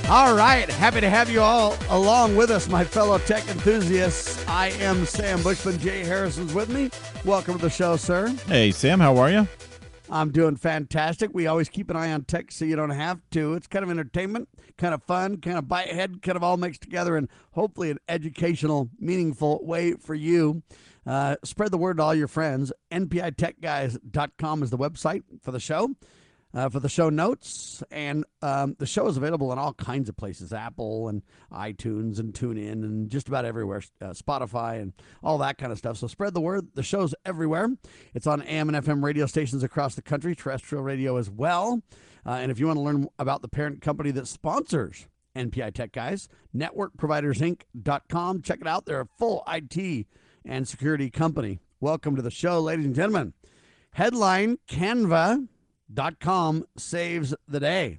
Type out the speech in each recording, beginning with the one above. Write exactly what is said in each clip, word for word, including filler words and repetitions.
All right, happy to have you all along with us, my fellow tech enthusiasts. I am Sam Bushman. Jay Harrison's with me. Welcome to the show, sir. Hey, Sam, how are you? I'm doing fantastic. We always keep an eye on tech so you don't have to. It's kind of entertainment, kind of fun, kind of bite ahead, kind of all mixed together in hopefully an educational, meaningful way for you. Uh, spread the word to all your friends. N P I tech guys dot com is the website for the show. Uh, for the show notes, and um, the show is available in all kinds of places, Apple and iTunes and TuneIn and just about everywhere, uh, Spotify and all that kind of stuff. So spread the word. The show's everywhere. It's on A M and F M radio stations across the country, terrestrial radio as well. Uh, and if you want to learn about the parent company that sponsors N P I Tech Guys, network providers inc dot com. Check it out. They're a full I T and security company. Welcome to the show, ladies and gentlemen. Headline, Canva dot com saves the day.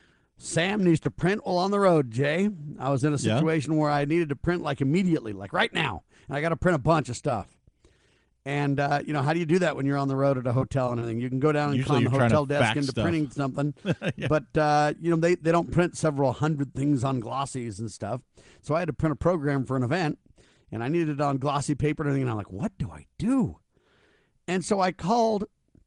Sam needs to print while on the road, Jay. I was in a situation yeah. where I needed to print like immediately, like right now. And I got to print a bunch of stuff. And, uh, you know, how do you do that when you're on the road at a hotel and everything? You can go down and Usually climb the hotel desk into stuff. printing something. yeah. But, uh, you know, they, they don't print several hundred things on glossies and stuff. So I had to print a program for an event, and I needed it on glossy paper and everything. And I'm like, what do I do? And so I called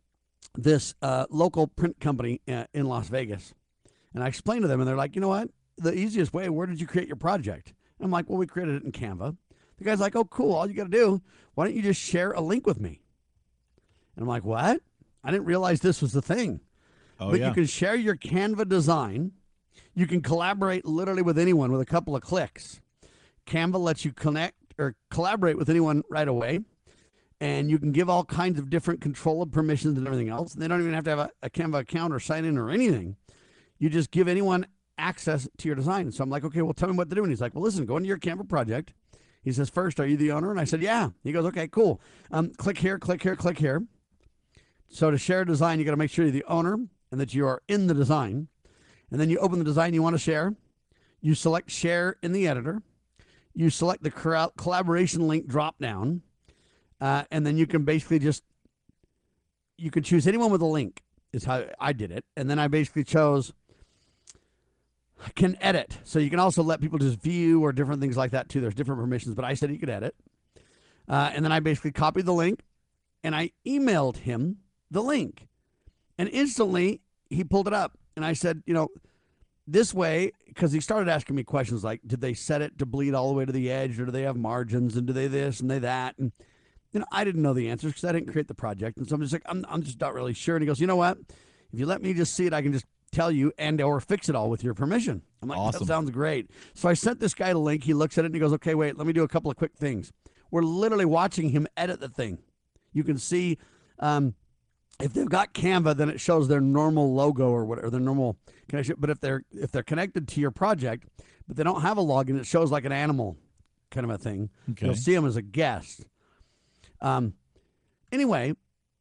this uh, local print company uh, in Las Vegas. And I explained to them, and they're like, you know what? The easiest way, where did you create your project? And I'm like, well, we created it in Canva. The guy's like, oh, cool. All you got to do, why don't you just share a link with me? And I'm like, what? I didn't realize this was the thing. Oh, but yeah. you can share your Canva design. You can collaborate literally with anyone with a couple of clicks. Canva lets you connect or collaborate with anyone right away. And you can give all kinds of different control of permissions and everything else. And they don't even have to have a, a Canva account or sign in or anything. You just give anyone access to your design. So I'm like, okay, well, tell me what to do. And he's like, well, listen, go into your Canva project. He says, first, are you the owner? And I said, yeah. He goes, okay, cool. Um, click here, click here, click here. So to share a design, you got to make sure you're the owner and that you are in the design. And then you open the design you want to share. You select share in the editor. You select the collaboration link drop down. Uh, and then you can basically just, you can choose anyone with a link is how I did it. And then I basically chose can edit. So you can also let people just view or different things like that too. There's different permissions, but I said you could edit. Uh, and then I basically copied the link and I emailed him the link. And instantly he pulled it up. And I said, you know, this way, because he started asking me questions like, did they set it to bleed all the way to the edge, or do they have margins, and do they this and they that? And you know, I didn't know the answers because I didn't create the project. And so I'm just like, I'm, I'm just not really sure. And he goes, you know what? If you let me just see it, I can just tell you and or fix it all with your permission. I'm like, awesome. That sounds great. So I sent this guy the link. He looks at it and he goes, okay, wait, let me do a couple of quick things. We're literally watching him edit the thing. You can see um, if they've got Canva, then it shows their normal logo or whatever, their normal connection. But if they're if they're connected to your project, but they don't have a login, it shows like an animal kind of a thing. Okay. You'll see them as a guest. Um, anyway,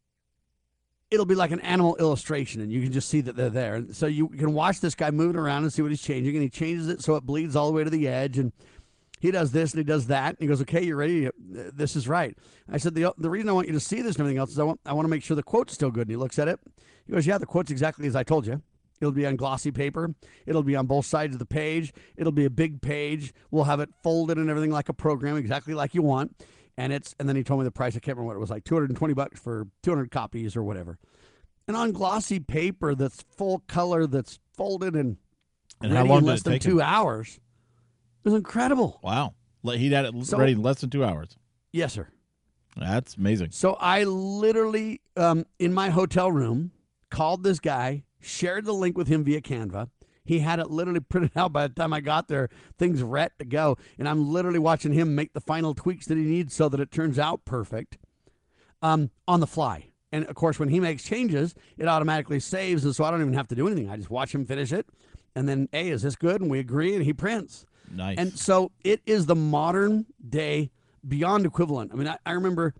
it'll be like an animal illustration, and you can just see that they're there. So you can watch this guy moving around and see what he's changing, and he changes it so it bleeds all the way to the edge, and he does this and he does that, and he goes, okay, you're ready. This is right. I said, the the reason I want you to see this and everything else is I want, I want to make sure the quote's still good. And he looks at it. He goes, yeah, the quote's exactly as I told you. It'll be on glossy paper. It'll be on both sides of the page. It'll be a big page. We'll have it folded and everything like a program, exactly like you want. And it's and then he told me the price. I can't remember what it was, like two hundred twenty bucks for two hundred copies or whatever. And on glossy paper that's full color, that's folded and, and ready how long in did less it than take two him? hours. It was incredible. Wow. He had it So- ready in less than two hours. Yes, sir. That's amazing. So I literally, um, in my hotel room, called this guy, shared the link with him via Canva. He had it literally printed out by the time I got there. Things ready to go. And I'm literally watching him make the final tweaks that he needs so that it turns out perfect um, on the fly. And, of course, when he makes changes, it automatically saves. And so I don't even have to do anything. I just watch him finish it. And then, hey, is this good? And we agree, and he prints. Nice. And so it is the modern day beyond equivalent. I mean, I, I remember,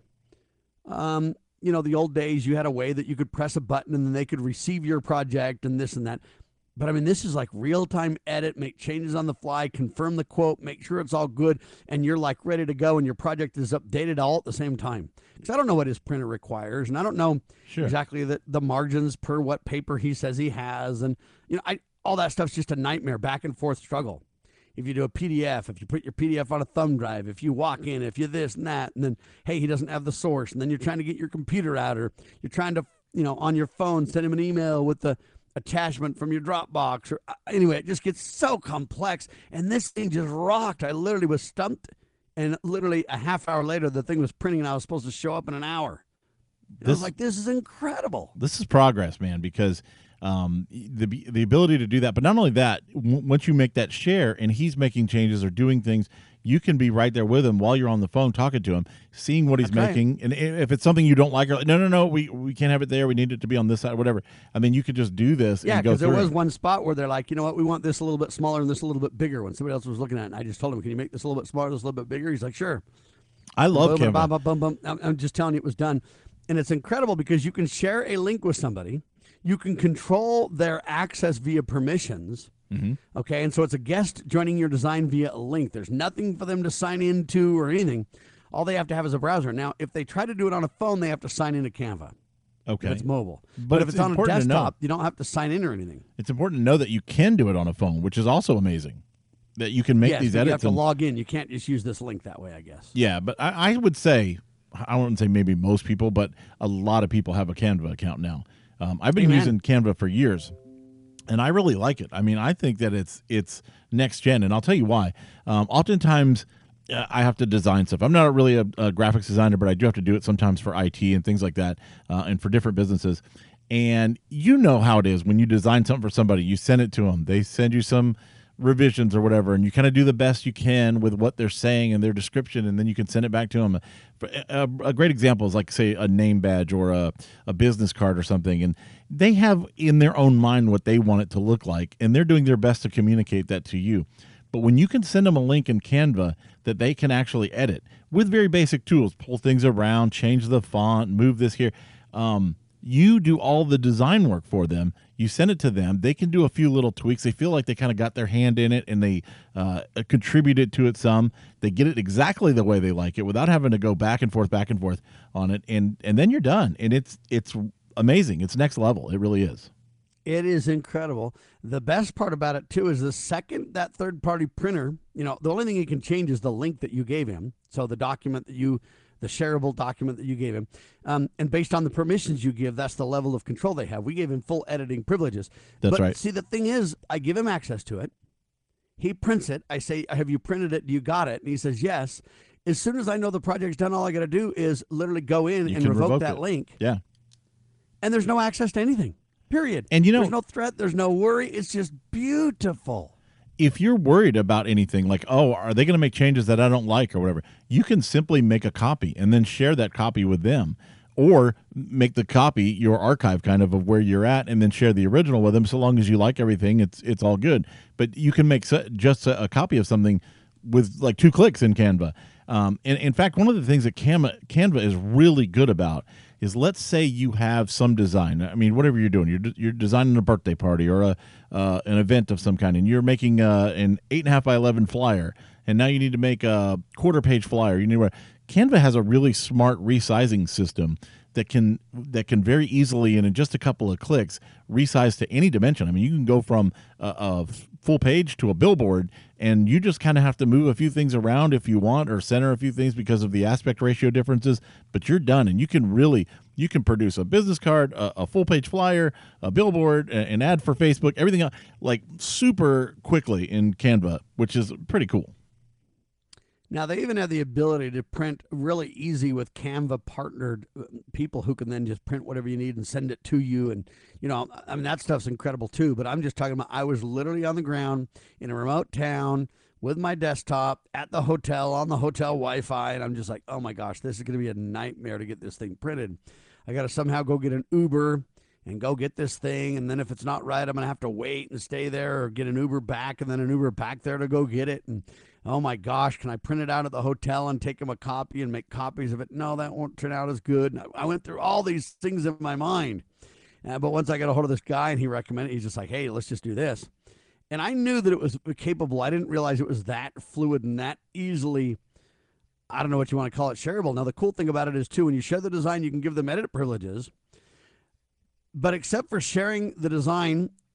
um, you know, the old days you had a way that you could press a button and then they could receive your project and this and that. But, I mean, this is like real-time edit, make changes on the fly, confirm the quote, make sure it's all good, and you're, like, ready to go, and your project is updated all at the same time. Because I don't know what his printer requires, and I don't know Sure. exactly the, the margins per what paper he says he has. And, you know, I, all that stuff's just a nightmare, back and forth struggle. If you do a P D F, if you put your P D F on a thumb drive, if you walk in, if you this and that, and then, hey, he doesn't have the source, and then you're trying to get your computer out, or you're trying to, you know, on your phone, send him an email with the attachment from your Dropbox. Or anyway, it just gets so complex, and this thing just rocked. I literally was stumped, and literally a half hour later, the thing was printing, and I was supposed to show up in an hour. And I was like, this is incredible. This is progress, man, because um, the the ability to do that. But not only that, w- once you make that share and he's making changes or doing things, you can be right there with him while you're on the phone talking to him, seeing what he's Okay. making. And if it's something you don't like, or like, no, no, no, we, we can't have it there. We need it to be on this side, whatever. I mean, you could just do this Yeah, and go because there through was it. one spot where they're like, you know what, we want this a little bit smaller and this a little bit bigger. When somebody else was looking at it, and I just told him, can you make this a little bit smaller, this a little bit bigger? He's like, sure. I love Boom, Canva. bum, bum, bum, bum. I'm, I'm just telling you, it was done. And it's incredible because you can share a link with somebody. You can control their access via permissions. Mhm. Okay, and so it's a guest joining your design via a link. There's nothing for them to sign into or anything. All they have to have is a browser. Now, if they try to do it on a phone, they have to sign into Canva. Okay. If it's mobile. But But, if it's it's on a important to know. desktop, you don't have to sign in or anything. It's important to know that you can do it on a phone, which is also amazing. That you can make yes, these but you have edits. to and- log in. You can't just use this link that way, I guess. Yeah, but I, I would say, I wouldn't say maybe most people, but a lot of people have a Canva account now. Um, I've been Amen. using Canva for years, and I really like it. I mean, I think that it's it's next gen, and I'll tell you why. Um, oftentimes, uh, I have to design stuff. I'm not really a, a graphics designer, but I do have to do it sometimes for I T and things like that, uh, and for different businesses. And you know how it is when you design something for somebody, you send it to them, they send you some revisions or whatever, and you kind of do the best you can with what they're saying and their description, and then you can send it back to them. A, a great example is like, say, a name badge or a, a business card or something, and they have in their own mind what they want it to look like, and they're doing their best to communicate that to you. But when you can send them a link in Canva that they can actually edit with very basic tools, pull things around, change the font, move this here, um, you do all the design work for them. You send it to them. They can do a few little tweaks. They feel like they kind of got their hand in it, and they uh, contributed to it some. They get it exactly the way they like it without having to go back and forth, back and forth on it. And and then you're done. And it's it's amazing. It's next level. It really is. It is incredible. The best part about it, too, is the second that third-party printer, you know, the only thing he can change is the link that you gave him. So the document that you, the shareable document that you gave him. Um, and based on the permissions you give, that's the level of control they have. We gave him full editing privileges. That's but right. See, the thing is, I give him access to it. He prints it. I say, have you printed it? Do you got it? And he says, yes. As soon as I know the project's done, all I got to do is literally go in You and can revoke, revoke that it. link. Yeah. And there's no access to anything. Period. And you know, there's no threat. There's no worry. It's just beautiful. if you're worried about anything like, oh, are they going to make changes that I don't like or whatever, you can simply make a copy and then share that copy with them, or make the copy your archive kind of of where you're at and then share the original with them. So long as you like everything, it's it's all good. But you can make just a, a copy of something with like two clicks in Canva. Um, and in fact, one of the things that Canva, Canva is really good about is, let's say you have some design. I mean, whatever you're doing, you're de- you're designing a birthday party or a uh, an event of some kind, and you're making uh, an eight and a half by eleven flyer, and now you need to make a quarter page flyer. You need to, Canva has a really smart resizing system that can that can very easily and in just a couple of clicks resize to any dimension. I mean, you can go from a, a full page to a billboard, and you just kind of have to move a few things around if you want, or center a few things because of the aspect ratio differences, but you're done. And you can really you can produce a business card, a, a full page flyer, a billboard, a, an ad for Facebook, everything else, like super quickly in Canva, which is pretty cool. Now, they even have the ability to print really easy with Canva partnered people who can then just print whatever you need and send it to you. And, you know, I mean, that stuff's incredible too. But I'm just talking about, I was literally on the ground in a remote town with my desktop at the hotel on the hotel Wi-Fi. And I'm just like, oh my gosh, this is going to be a nightmare to get this thing printed. I got to somehow go get an Uber and go get this thing. And then if it's not right, I'm going to have to wait and stay there, or get an Uber back and then an Uber back there to go get it. And oh my gosh, can I print it out at the hotel and take them a copy and make copies of it? No, that won't turn out as good. And I went through all these things in my mind. Uh, but once I got a hold of this guy and he recommended, he's just like, hey, let's just do this. And I knew that it was capable. I didn't realize it was that fluid and that easily, I don't know what you want to call it, shareable. Now, the cool thing about it is, too, when you share the design, you can give them edit privileges. But except for sharing the design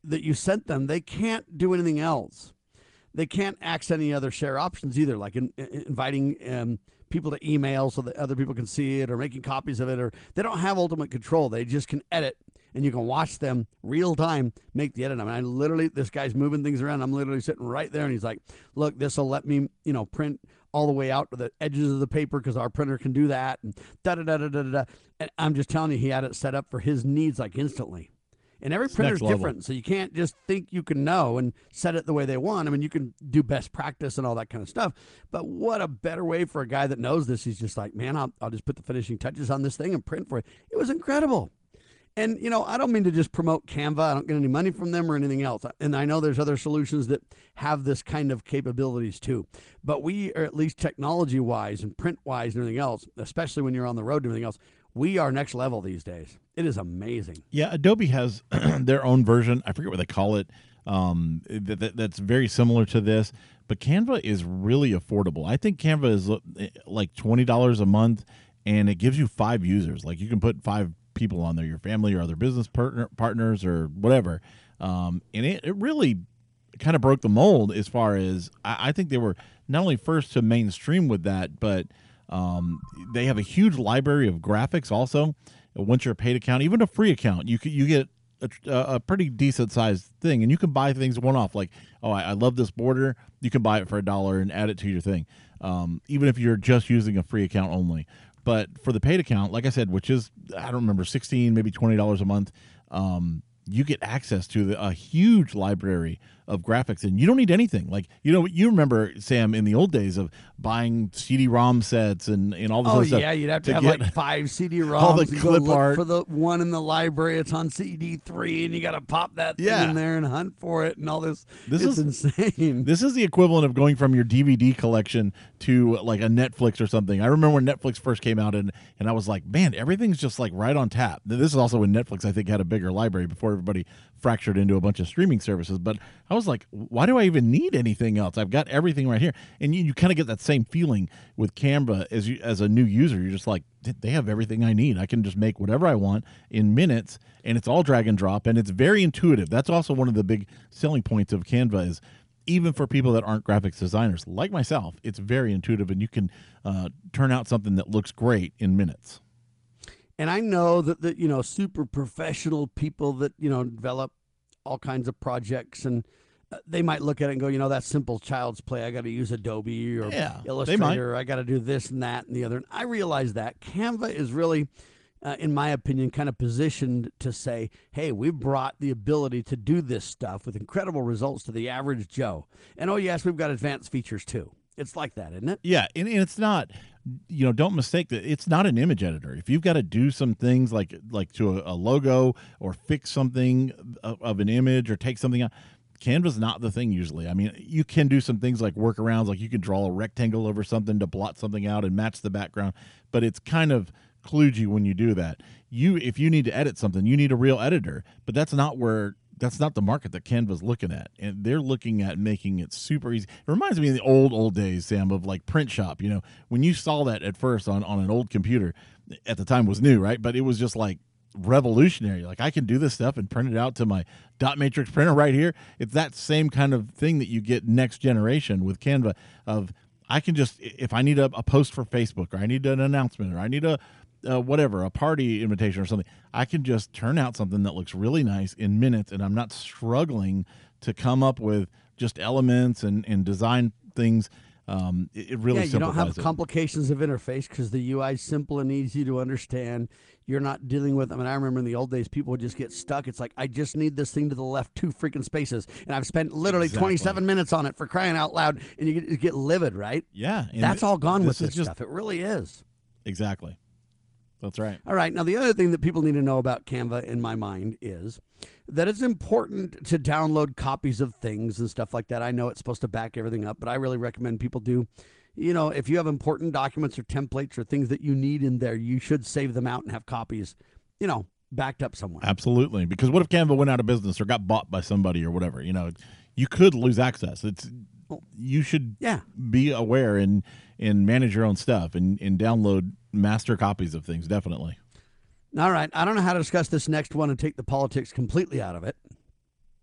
that you sent them, they can't do anything else. They can't access any other share options either, like in, in, inviting um, people to email so that other people can see it, or making copies of it, or they don't have ultimate control. They just can edit, and you can watch them real time make the edit. I mean, I literally, this guy's moving things around. I'm literally sitting right there, and he's like, look, this will let me, you know, print all the way out to the edges of the paper because our printer can do that, and da da da da da da. And I'm just telling you, he had it set up for his needs like instantly. And every It's printer's next level. different, so you can't just think you can know and set it the way they want. I mean, you can do best practice and all that kind of stuff, but what a better way for a guy that knows this. He's just like, man, I'll, I'll just put the finishing touches on this thing and print for it. It was incredible. And, you know, I don't mean to just promote Canva. I don't get any money from them or anything else. And I know there's other solutions that have this kind of capabilities too. But we are, at least technology-wise and print-wise and everything else, especially when you're on the road and everything else, we are next level these days. It is amazing. Yeah, Adobe has their own version. I forget what they call it. Um, that, that, that's very similar to this. But Canva is really affordable. I think Canva is like twenty dollars a month, and it gives you five users. Like you can put five people on there, your family or other business partner, partners or whatever. Um, and it, it really kind of broke the mold as far as I, I think they were not only first to mainstream with that, but um, they have a huge library of graphics also. Once you're a paid account, even a free account, you can, you get a, a pretty decent sized thing, and you can buy things one off. Like, oh, I, I love this border. You can buy it for a dollar and add it to your thing, um, even if you're just using a free account only. But for the paid account, like I said, which is, I don't remember, sixteen, maybe twenty dollars a month, um, you get access to the, a huge library of graphics, and you don't need anything. Like, you know, you remember, Sam, in the old days of buying C D ROM sets and, and all this Oh, other stuff. yeah, you'd have to, to have get like five C D ROMs. all the and go clip look art. for the one in the library. It's on C D three, and you got to pop that thing Yeah. in there and hunt for it and all this. This it's is- insane. This is the equivalent of going from your D V D collection to like a Netflix or something. I remember when Netflix first came out, and, and I was like, man, everything's just like right on tap. This is also when Netflix, I think, had a bigger library before everybody fractured into a bunch of streaming services. But I was like, why do I even need anything else? I've got everything right here. And you, you kind of get that same feeling with Canva as you as a new user. You're just like, they have everything I need. I can just make whatever I want in minutes, and it's all drag and drop, and it's very intuitive. That's also one of the big selling points of Canva is, even for people that aren't graphics designers like myself, it's very intuitive, and you can uh, turn out something that looks great in minutes. And I know that the you know super professional people that you know develop all kinds of projects, and uh, they might look at it and go, you know, that's simple child's play. I got to use Adobe or Yeah, they Illustrator. I got to do this and that and the other. And I realize that Canva is really, uh, in my opinion, kind of positioned to say, hey, we've brought the ability to do this stuff with incredible results to the average Joe. And oh yes, we've got advanced features too. It's like that, isn't it? Yeah, and, and it's not, you know, don't mistake that. It's not an image editor. If you've got to do some things like like to a, a logo or fix something of, of an image or take something out, Canva's not the thing usually. I mean, you can do some things like workarounds, like you can draw a rectangle over something to blot something out and match the background, but it's kind of kludgy when you do that. You, if you need to edit something, you need a real editor, but that's not where that's not the market that Canva's looking at. And they're looking at making it super easy. It reminds me of the old, old days, Sam, of like Print Shop. You know, when you saw that at first on, on an old computer, at the time was new, right? But it was just like revolutionary. Like, I can do this stuff and print it out to my dot matrix printer right here. It's that same kind of thing that you get next generation with Canva of, I can just, if I need a, a post for Facebook, or I need an announcement, or I need a, Uh, whatever, a party invitation or something, I can just turn out something that looks really nice in minutes, and I'm not struggling to come up with just elements and, and design things. Um, it, it really yeah, you don't have simplifies it. complications of interface because the U I is simple and easy to understand. You're not dealing with, I mean, I remember in the old days, people would just get stuck. It's like, I just need this thing to the left two freaking spaces. And I've spent literally Exactly. twenty-seven minutes on it, for crying out loud. And you get, you get livid, right? Yeah. and That's all gone with is this just, stuff. It really is. Exactly. That's right. All right. Now, the other thing that people need to know about Canva, in my mind, is that it's important to download copies of things and stuff like that. I know it's supposed to back everything up, but I really recommend people do. You know, if you have important documents or templates or things that you need in there, you should save them out and have copies, you know, backed up somewhere. Absolutely. Because what if Canva went out of business or got bought by somebody or whatever? You know, you could lose access. It's you should Yeah. be aware and and manage your own stuff and, and download master copies of things, definitely. All right. I don't know how to discuss this next one and take the politics completely out of it.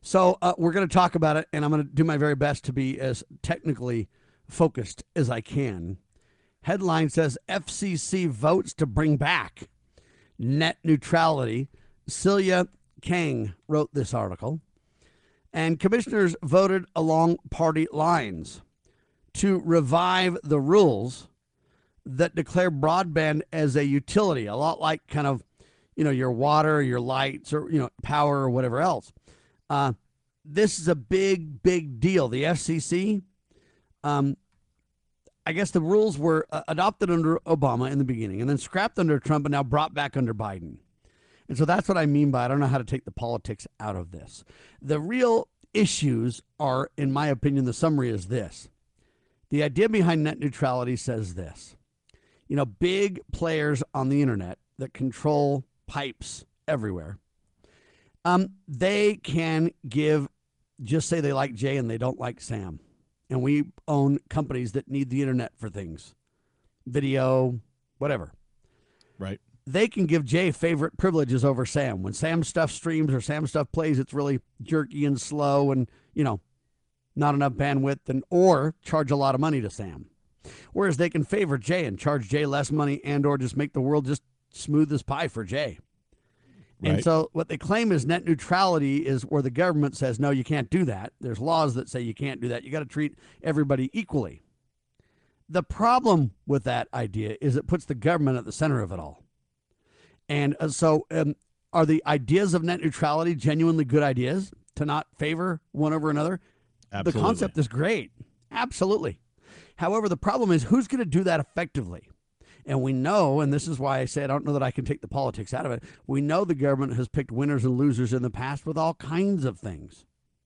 So uh, we're going to talk about it, and I'm going to do my very best to be as technically focused as I can. Headline says F C C votes to bring back net neutrality. Celia Kang wrote this article. And commissioners voted along party lines to revive the rules that declare broadband as a utility, a lot like kind of, you know, your water, your lights, or, you know, power or whatever else. Uh, this is a big, big deal. The F C C, um, I guess the rules were uh, adopted under Obama in the beginning and then scrapped under Trump and now brought back under Biden. And so that's what I mean by I don't know how to take the politics out of this. The real issues are, in my opinion, the summary is this. The idea behind net neutrality says this. You know, big players on the internet that control pipes everywhere, um, they can give, just say they like Jay and they don't like Sam. And we own companies that need the internet for things, video, whatever. Right. They can give Jay favorite privileges over Sam. When Sam's stuff streams or Sam's stuff plays, it's really jerky and slow and, you know, not enough bandwidth, and or charge a lot of money to Sam. Whereas they can favor Jay and charge Jay less money and or just make the world just smooth as pie for Jay. Right. And so what they claim is net neutrality is where the government says, no, you can't do that. There's laws that say you can't do that. You got to treat everybody equally. The problem with that idea is it puts the government at the center of it all. And uh, so um, are the ideas of net neutrality genuinely good ideas to not favor one over another? Absolutely. The concept is great. Absolutely. However, the problem is who's going to do that effectively? And we know, and this is why I say I don't know that I can take the politics out of it, we know the government has picked winners and losers in the past with all kinds of things.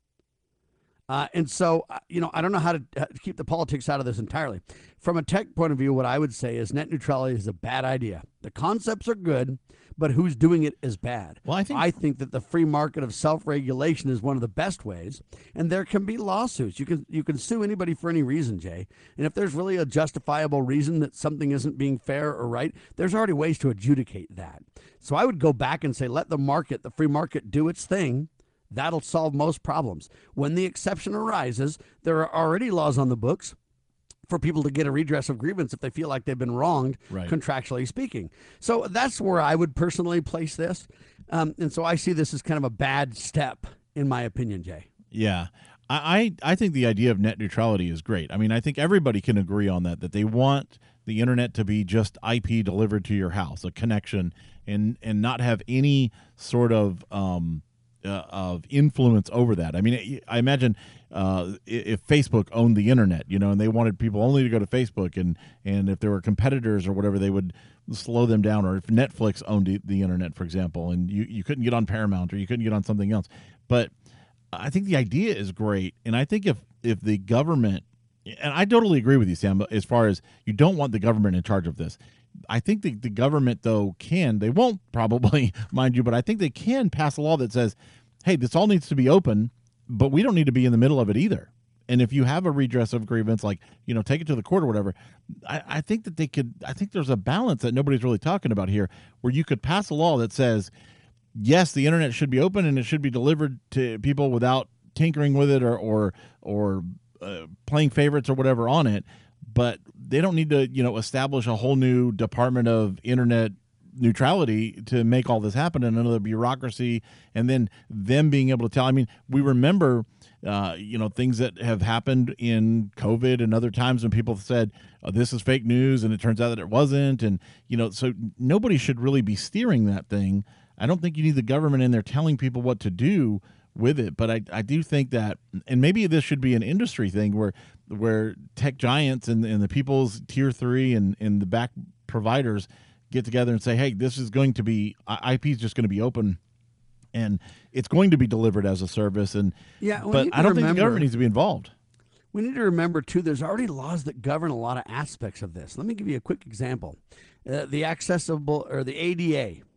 Uh, and so, uh, you know, I don't know how to, how to keep the politics out of this entirely. From a tech point of view, what I would say is net neutrality is a bad idea. The concepts are good, but who's doing it is bad. Well, I think I think that the free market of self-regulation is one of the best ways, and there can be lawsuits. You can you can sue anybody for any reason, Jay. And if there's really a justifiable reason that something isn't being fair or right, there's already ways to adjudicate that. So I would go back and say, let the market, the free market, do its thing. That'll solve most problems. When the exception arises, there are already laws on the books for people to get a redress of grievance if they feel like they've been wronged, right, contractually speaking. So that's where I would personally place this. Um, and so I see this as kind of a bad step, in my opinion, Jay. Yeah. I, I I think the idea of net neutrality is great. I mean, I think everybody can agree on that, that they want the internet to be just I P delivered to your house, a connection, and, and not have any sort of um, uh, of influence over that. I mean, I imagine uh, if Facebook owned the internet, you know, and they wanted people only to go to Facebook, and, and if there were competitors or whatever, they would slow them down. Or if Netflix owned the, the internet, for example, and you, you couldn't get on Paramount or you couldn't get on something else. But I think the idea is great. And I think if, if the government, and I totally agree with you, Sam, as far as you don't want the government in charge of this. I think the, the government, though, can, they won't probably, mind you, but I think they can pass a law that says, hey, this all needs to be open, but we don't need to be in the middle of it either. And if you have a redress of grievance, like, you know, take it to the court or whatever, I, I think that they could, I think there's a balance that nobody's really talking about here, where you could pass a law that says, yes, the internet should be open and it should be delivered to people without tinkering with it or, or, or uh, playing favorites or whatever on it. But they don't need to, you know, establish a whole new Department of Internet neutrality to make all this happen, and another bureaucracy, and then them being able to tell. I mean, we remember, uh, you know, things that have happened in COVID and other times when people said, oh, this is fake news, and it turns out that it wasn't. And, you know, so nobody should really be steering that thing. I don't think you need the government in there telling people what to do with it, but I, I do think that, and maybe this should be an industry thing where where tech giants and, and the people's tier three and, and the back providers get together and say, hey, this is going to be, I P is just going to be open and it's going to be delivered as a service. And yeah, but I don't remember, think the government needs to be involved. We need to remember, too, there's already laws that govern a lot of aspects of this. Let me give you a quick example. Uh, the accessible or the A D A,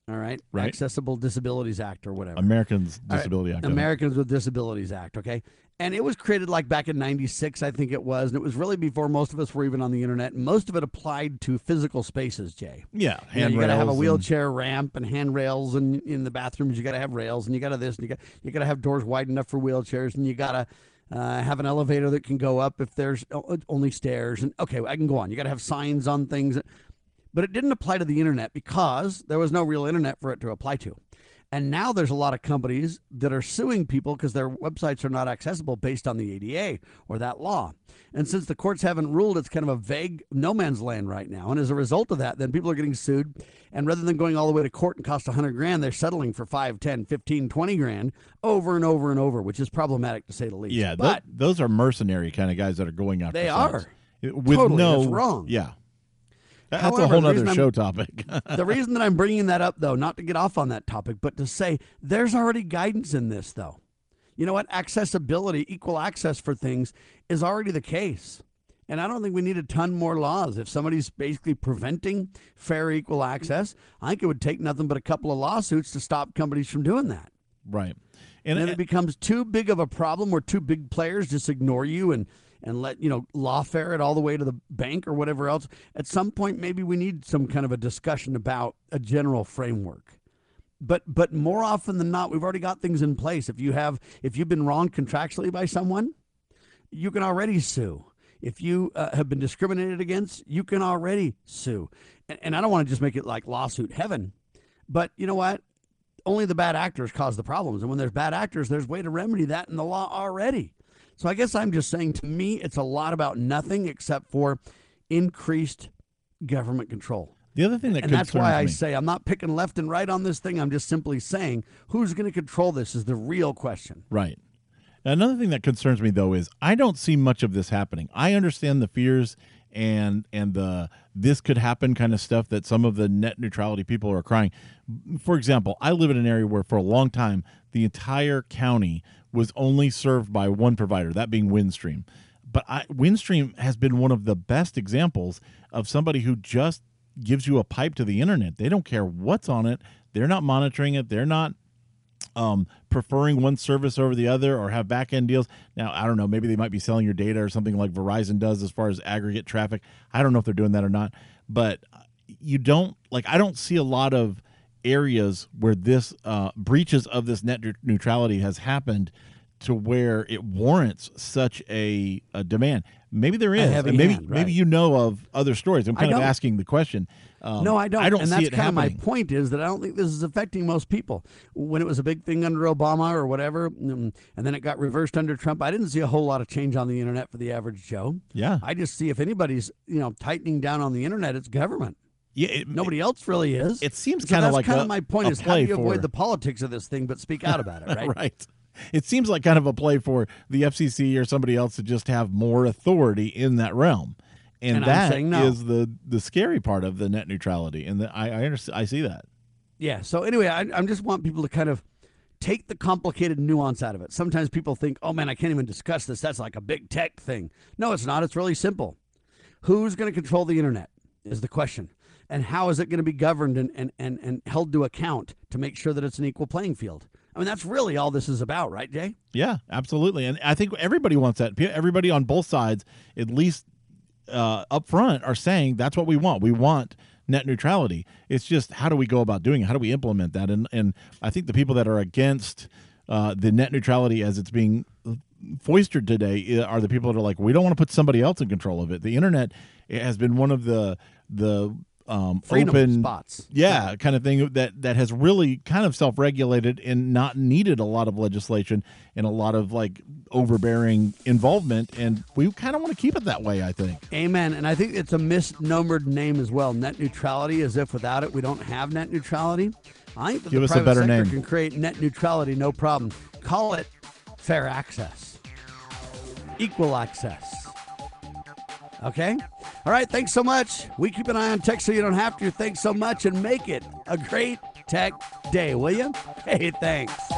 All right. Right. Accessible Disabilities Act or whatever. Americans All right, Disability Act. Americans with Disabilities Act. Okay. And it was created like back in ninety-six, I think it was. And it was really before most of us were even on the internet. And most of it applied to physical spaces, Jay. Yeah. You, know, you handrails got to have a and- wheelchair ramp and handrails, and in the bathrooms you got to have rails, and you got to this, and you got you got to have doors wide enough for wheelchairs, and you got to uh, have an elevator that can go up if there's only stairs. And okay, I can go on. You got to have signs on things, but it didn't apply to the internet because there was no real internet for it to apply to. And now there's a lot of companies that are suing people because their websites are not accessible based on the A D A or that law. And since the courts haven't ruled, it's kind of a vague no man's land right now. And as a result of that, then people are getting sued. And rather than going all the way to court and cost one hundred grand, they're settling for five, ten, fifteen, twenty grand over and over and over, which is problematic to say the least. Yeah, but th- those are mercenary kind of guys that are going after they sites. are. With Totally, no, that's wrong. Yeah. That's However, a whole the reason other I'm- show topic. The reason that I'm bringing that up, though, not to get off on that topic, but to say there's already guidance in this, though. You know what? Accessibility, equal access for things is already the case. And I don't think we need a ton more laws. If somebody's basically preventing fair, equal access, I think it would take nothing but a couple of lawsuits to stop companies from doing that. Right. And And then it becomes too big of a problem where two big players just ignore you and and let, you know, lawfare it all the way to the bank or whatever else. At some point, maybe we need some kind of a discussion about a general framework. But but more often than not, we've already got things in place. If you have if you've been wronged contractually by someone, you can already sue. If you uh, have been discriminated against, you can already sue. And, and I don't want to just make it like lawsuit heaven, but you know what? Only the bad actors cause the problems. And when there's bad actors, there's a way to remedy that in the law already. So I guess I'm just saying, to me, it's a lot about nothing except for increased government control. the other thing that And that's why concerns I me- say I'm not picking left and right on this thing. I'm just simply saying who's going to control this is the real question. Right. Another thing that concerns me though is I don't see much of this happening. I understand the fears and and the this could happen kind of stuff that some of the net neutrality people are crying. For example, I live in an area where for a long time the entire county was only served by one provider, that being Windstream. But I, Windstream has been one of the best examples of somebody who just gives you a pipe to the internet. They don't care what's on it. They're not monitoring it. They're not um, preferring one service over the other or have back end deals. Now, I don't know. Maybe they might be selling your data or something like Verizon does as far as aggregate traffic. I don't know if they're doing that or not. But you don't like. I don't see a lot of areas where this uh, breaches of this net neutrality has happened to where it warrants such a, a demand. Maybe there is. heavy And maybe hand, right. maybe you know of other stories. I'm I kind of don't. asking the question. Um, No, I don't. I don't and see that's it kind happening. of my point is that I don't think this is affecting most people. When it was a big thing under Obama or whatever, um, and then it got reversed under Trump, I didn't see a whole lot of change on the internet for the average Joe. Yeah. I just see if anybody's, you know, tightening down on the internet, it's government. Yeah, it, Nobody else really is. It seems So kind of that's like kind a, of my point a is how do play you for, avoid the politics of this thing but speak out about it, right? right. It seems like kind of a play for the F C C or somebody else to just have more authority in that realm, and, And I'm that saying no. is the the scary part of the net neutrality. And the, I I understand, I see that. Yeah. So anyway, I, I just want people to kind of take the complicated nuance out of it. Sometimes people think, oh man, I can't even discuss this. That's like a big tech thing. No, it's not. It's really simple. Who's going to control the internet is the question. And how is it going to be governed and, and, and, and held to account to make sure that it's an equal playing field? I mean, that's really all this is about, right, Jay? Yeah, absolutely. And I think everybody wants that. Pe- Everybody on both sides, at least uh, up front, are saying that's what we want. We want net neutrality. It's just how do we go about doing it? How do we implement that? And and I think the people that are against uh, the net neutrality as it's being foisted today are the people that are like, we don't want to put somebody else in control of it. The internet has been one of the the um, Freedom open spots. yeah, kind of thing that that has really kind of self-regulated and not needed a lot of legislation and a lot of like overbearing involvement, and we kind of want to keep it that way, I think. Amen. And I think it's a misnomered name as well. Net neutrality, as if without it we don't have net neutrality. I think that Give the us a private better sector name. can create net neutrality, no problem. Call it fair access, equal access. Okay? All right, thanks so much. We keep an eye on tech so you don't have to. Thanks so much, and make it a great tech day, will you? Hey, thanks.